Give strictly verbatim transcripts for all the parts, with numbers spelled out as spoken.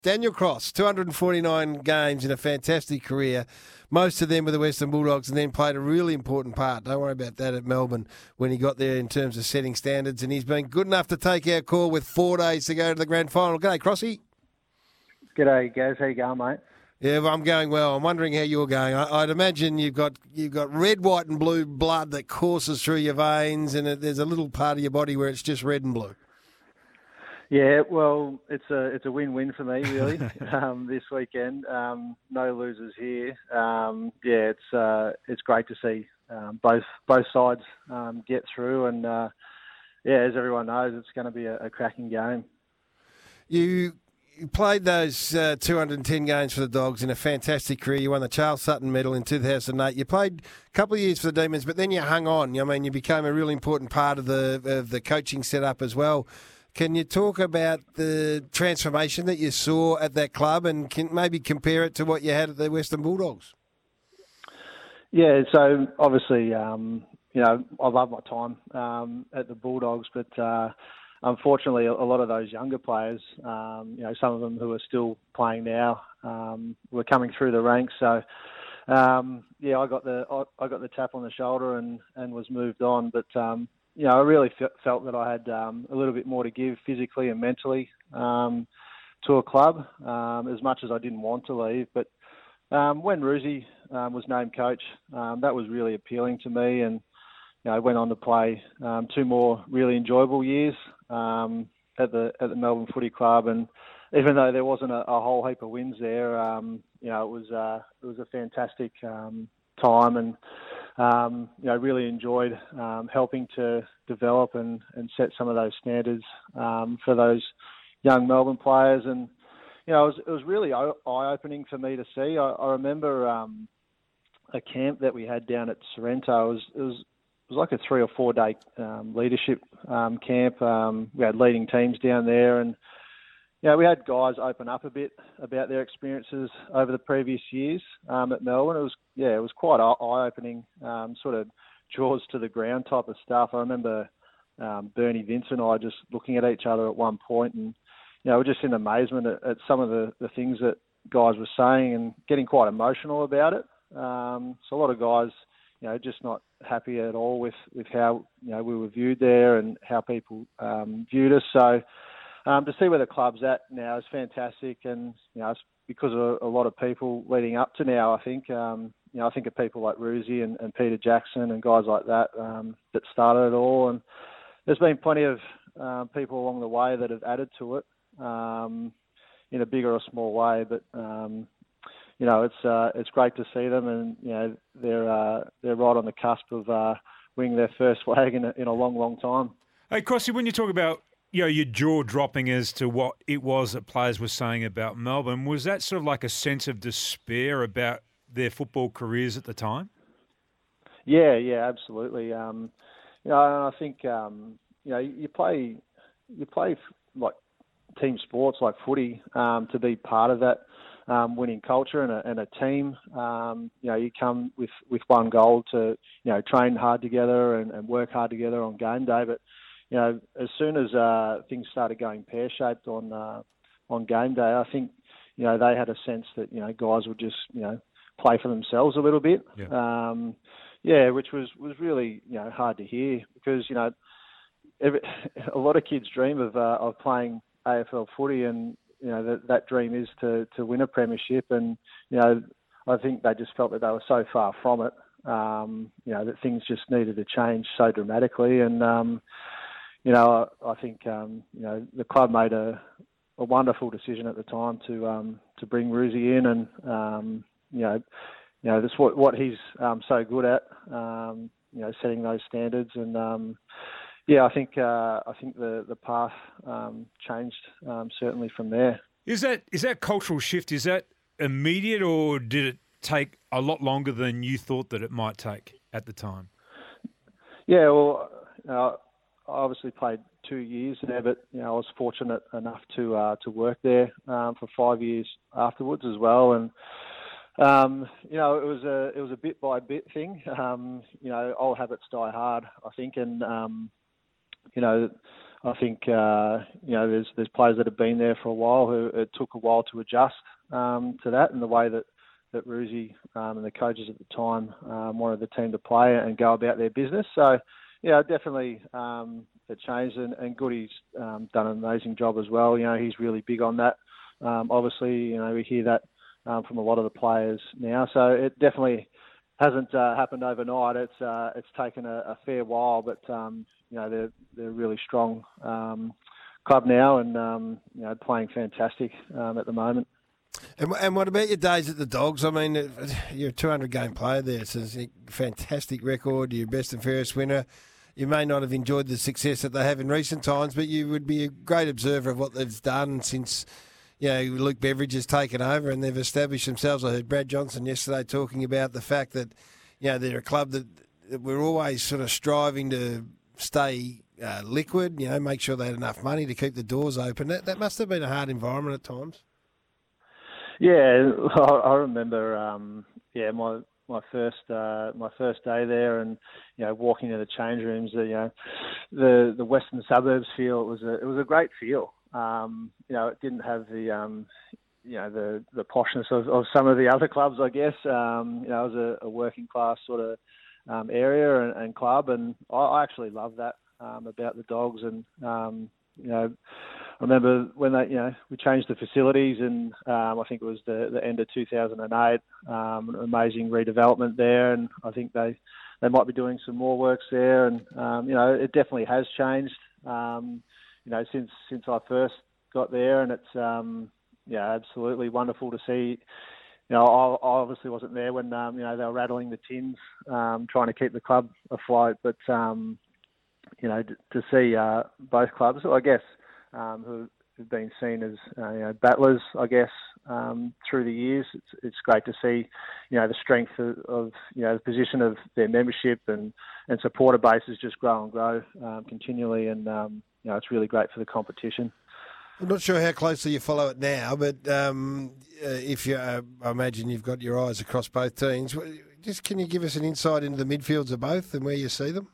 Daniel Cross, two hundred forty-nine games in a fantastic career, most of them with the Western Bulldogs, and then played a really important part. Don't worry about that at Melbourne when he got there in terms of setting standards, and he's been good enough to take our call with four days to go to the grand final. G'day, Crossy. G'day, Gaz. How you going, mate? Yeah, well, I'm going well. I'm wondering how you're going. I, I'd imagine you've got you've got red, white and blue blood that courses through your veins, and it, there's a little part of your body where it's just red and blue. Yeah, well, it's a it's a win-win for me really um, this weekend. Um, no losers here. Um, yeah, it's uh, it's great to see um, both both sides um, get through, and uh, yeah, as everyone knows, it's going to be a, a cracking game. You. You played those uh, two hundred ten games for the Dogs in a fantastic career. You won the Charles Sutton Medal in two thousand eight. You played a couple of years for the Demons, but then you hung on. I mean, you became a really important part of the of the coaching setup as well. Can you talk about the transformation that you saw at that club and can maybe compare it to what you had at the Western Bulldogs? Yeah, so obviously, um, you know, I love my time um, at the Bulldogs, but uh, unfortunately, a lot of those younger players, um, you know, some of them who are still playing now, um, were coming through the ranks. So, um, yeah, I got the I, I got the tap on the shoulder and, and was moved on. But um, you know, I really f- felt that I had um, a little bit more to give physically and mentally um, to a club, um, as much as I didn't want to leave. But um, when Ruzi um, was named coach, um, that was really appealing to me, and you know, I went on to play um, two more really enjoyable years um, at the at the Melbourne Footy Club, and even though there wasn't a, a whole heap of wins there, um, you know, it was uh, it was a fantastic um, time, and um, you know, really enjoyed um, helping to develop and, and set some of those standards um, for those young Melbourne players, and you know, it was it was really eye opening for me to see. I, I remember um, a camp that we had down at Sorrento. It was it was It was like a three or four day um, leadership um, camp. Um, we had leading teams down there, and you know, we had guys open up a bit about their experiences over the previous years um, at Melbourne. It was yeah, it was quite eye opening, um, sort of jaws to the ground type of stuff. I remember um, Bernie, Vince, and I just looking at each other at one point, and you know, we're just in amazement at, at some of the, the things that guys were saying and getting quite emotional about it. Um, so a lot of guys, you know, just not happy at all with, with how, you know, we were viewed there and how people um, viewed us. So um, to see where the club's at now is fantastic. And, you know, it's because of a lot of people leading up to now, I think, um, you know, I think of people like Ruzi and, and Peter Jackson and guys like that um, that started it all. And there's been plenty of uh, people along the way that have added to it um, in a bigger or small way. But, um, you know, it's uh, it's great to see them, and you know they're uh, they're right on the cusp of uh, winning their first flag in a, in a long, long time. Hey, Crossy, when you talk about you know your jaw dropping as to what it was that players were saying about Melbourne, was that sort of like a sense of despair about their football careers at the time? Yeah, yeah, absolutely. Um, you know, and I think um, you know you play you play like team sports like footy um, to be part of that. Um, winning culture and a, and a team. Um, you know, you come with, with one goal to, you know, train hard together and, and work hard together on game day. But, you know, as soon as uh, things started going pear-shaped on uh, on game day, I think, you know, they had a sense that, you know, guys would just, you know, play for themselves a little bit. Yeah, um, yeah which was, was really, you know, hard to hear because, you know, every, a lot of kids dream of uh, of playing A F L footy, and you know, that, that dream is to, to win a premiership. And, you know, I think they just felt that they were so far from it, um, you know, that things just needed to change so dramatically. And, um, you know, I, I think, um, you know, the club made a, a wonderful decision at the time to um, to bring Ruzi in. And, um, you know, you know, that's what, what he's um, so good at, um, you know, setting those standards. And, um, Yeah, I think uh, I think the the path um, changed um, certainly from there. Is that is that cultural shift? Is that immediate, or did it take a lot longer than you thought that it might take at the time? Yeah, well, uh, I obviously played two years there, but you know I was fortunate enough to uh, to work there um, for five years afterwards as well, and um, you know it was a it was a bit by bit thing. Um, you know, old habits die hard, I think, and um, you know, I think uh, you know there's there's players that have been there for a while who it took a while to adjust um, to that and the way that that Ruzi um, and the coaches at the time um, wanted the team to play and go about their business. So yeah, definitely um, it changed, and, and Goody's um, done an amazing job as well. You know, he's really big on that. Um, obviously, you know, we hear that um, from a lot of the players now. So it definitely hasn't uh, happened overnight. It's uh, it's taken a, a fair while, but um, you know they're they're a really strong um, club now, and um, you know playing fantastic um, at the moment. And, and what about your days at the Dogs? I mean, you're a two hundred game player there. It's a fantastic record. You're best and fairest winner. You may not have enjoyed the success that they have in recent times, but you would be a great observer of what they've done since, you know, Luke Beveridge has taken over and they've established themselves. I heard Brad Johnson yesterday talking about the fact that, you know, they're a club that, that we're always sort of striving to stay uh, liquid, you know, make sure they had enough money to keep the doors open. That, that must have been a hard environment at times. Yeah, I, I remember, um, yeah, my my first uh, my first day there, and you know, walking into the change rooms, the, you know, the the western suburbs feel. It was a it was a great feel. Um, you know, it didn't have the um, you know the the poshness of, of some of the other clubs, I guess. Um, you know, it was a, a working class sort of um, area and, and club, and I, I actually love that um, about the Dogs. And um, you know, I remember when they, you know, we changed the facilities, and um, I think it was the, the end of two thousand eight. Um, an amazing redevelopment there, and I think they they might be doing some more works there. And um, you know, it definitely has changed. Um, you know, since since I first got there, and it's um, yeah, absolutely wonderful to see. You know, I, I obviously wasn't there when um, you know they were rattling the tins, um, trying to keep the club afloat. But um, you know, to, to see uh, both clubs, I guess, um, who have been seen as uh, you know battlers, I guess, um, through the years, it's it's great to see, you know, the strength of, of you know the position of their membership and, and supporter bases just grow and grow um, continually, and um, you know, it's really great for the competition. I'm not sure how closely you follow it now, but um, uh, if you, uh, I imagine you've got your eyes across both teams. Just can you give us an insight into the midfields of both and where you see them?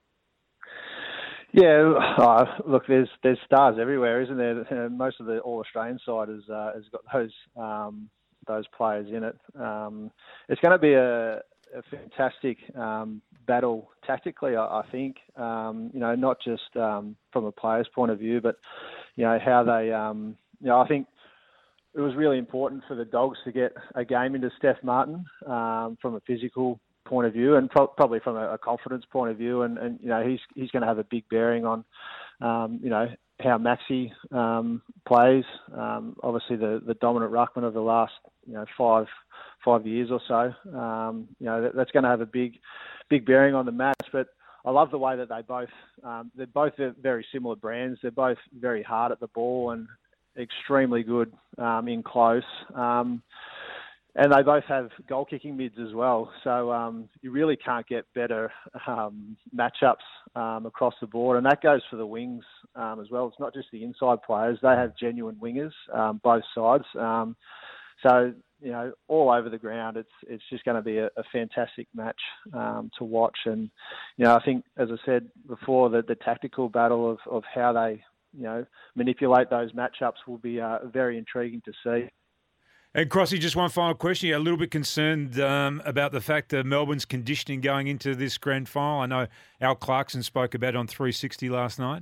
Yeah, uh, look, there's there's stars everywhere, isn't there? Most of the All Australian side has uh, has got those um, those players in it. Um, it's going to be a, a fantastic um, battle tactically, I, I think. Um, you know, not just um, from a player's point of view, but you know how they. Um, you know, I think it was really important for the Dogs to get a game into Steph Martin um, from a physical point of view, and pro- probably from a, a confidence point of view, and, and you know he's he's going to have a big bearing on um, you know how Maxi um, plays. Um, obviously, the, the dominant ruckman of the last you know five five years or so. Um, you know that, that's going to have a big big bearing on the match. But I love the way that they both um, they're both very similar brands. They're both very hard at the ball and extremely good um, in close. Um, And they both have goal-kicking mids as well. So um, you really can't get better um, matchups um, across the board. And that goes for the wings um, as well. It's not just the inside players. They have genuine wingers, um, both sides. Um, so, you know, all over the ground, it's it's just going to be a, a fantastic match um, to watch. And, you know, I think, as I said before, that the tactical battle of, of how they, you know, manipulate those matchups will be uh, very intriguing to see. And Crossy, just one final question. You're a little bit concerned um, about the fact that Melbourne's conditioning going into this grand final. I know Al Clarkson spoke about it on three sixty last night.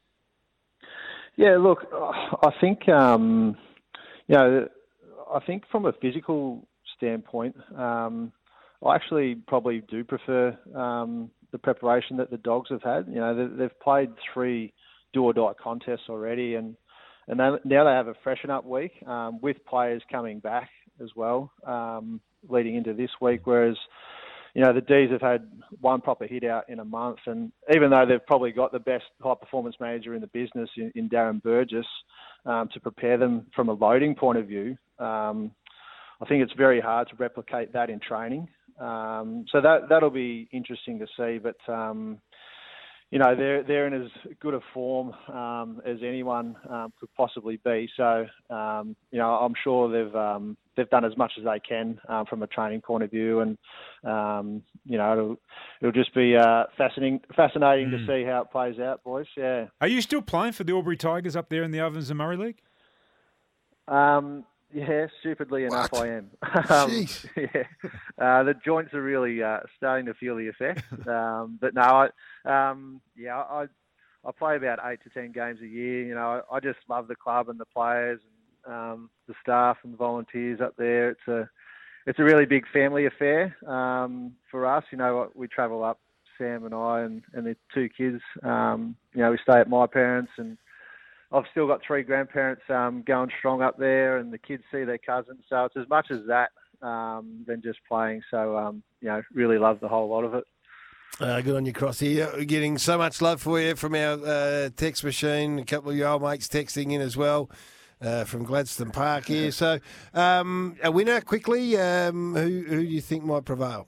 Yeah, look, I think um, you know, I think from a physical standpoint, um, I actually probably do prefer um, the preparation that the Dogs have had. You know, they've played three do or die contests already, and. And they, now they have a freshen up week um, with players coming back as well, um, leading into this week. Whereas, you know, the D's have had one proper hit out in a month. And even though they've probably got the best high performance manager in the business in, in Darren Burgess um, to prepare them from a loading point of view, um, I think it's very hard to replicate that in training. Um, so that, that'll be interesting to see. But, um, you know, they're they're in as good a form um, as anyone um, could possibly be. So, um, you know, I'm sure they've um, they've done as much as they can um, from a training point of view, and um, you know, it'll it'll just be uh, fascinating fascinating mm. to see how it plays out, boys. Yeah. Are you still playing for the Albury Tigers up there in the Ovens and Murray League? Um. Yeah, stupidly enough, what? I am. um, yeah, uh, the joints are really uh, starting to feel the effects. Um, but no, I, um, yeah, I I play about eight to ten games a year. You know, I, I just love the club and the players and um, the staff and the volunteers up there. It's a it's a really big family affair um, for us. You know, we travel up, Sam and I and, and the two kids. Um, you know, we stay at my parents, and I've still got three grandparents um, going strong up there, and the kids see their cousins. So it's as much as that um, than just playing. So, um, you know, really love the whole lot of it. Uh, good on you, Crossy. We're getting so much love for you from our uh, text machine. A couple of your old mates texting in as well uh, from Gladstone Park here. So, um, a winner quickly. Um, who, who do you think might prevail?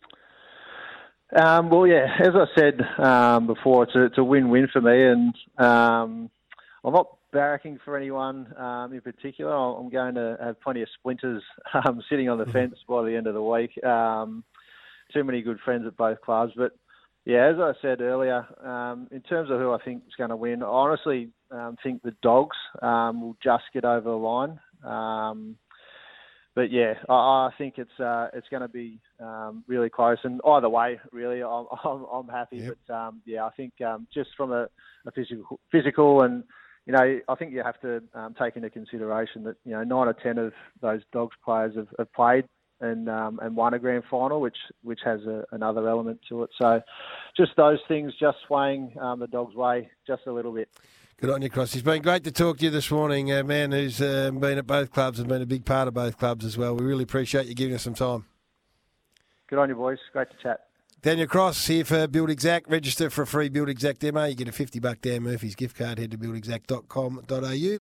Um, well, yeah, as I said um, before, it's a, it's a win-win for me, and um, I'm not barracking for anyone um, in particular. I'm going to have plenty of splinters um, sitting on the fence by the end of the week. Um, too many good friends at both clubs. But, yeah, as I said earlier, um, in terms of who I think is going to win, I honestly um, think the Dogs um, will just get over the line. Um, but, yeah, I, I think it's uh, it's going to be um, really close. And either way, really, I'm, I'm, I'm happy. Yep. But, um, yeah, I think um, just from a, a physical, physical and You know, I think you have to um, take into consideration that, you know, nine or ten of those Dogs players have, have played and um, and won a grand final, which which has a, another element to it. So just those things just swaying um, the Dogs' way just a little bit. Good on you, Cross. It's been great to talk to you this morning, a man who's uh, been at both clubs and been a big part of both clubs as well. We really appreciate you giving us some time. Good on you, boys. Great to chat. Daniel Cross here for Build Exact. Register for a free Build Exact demo. You get a fifty bucks Dan Murphy's gift card. Head to build exact dot com dot a u.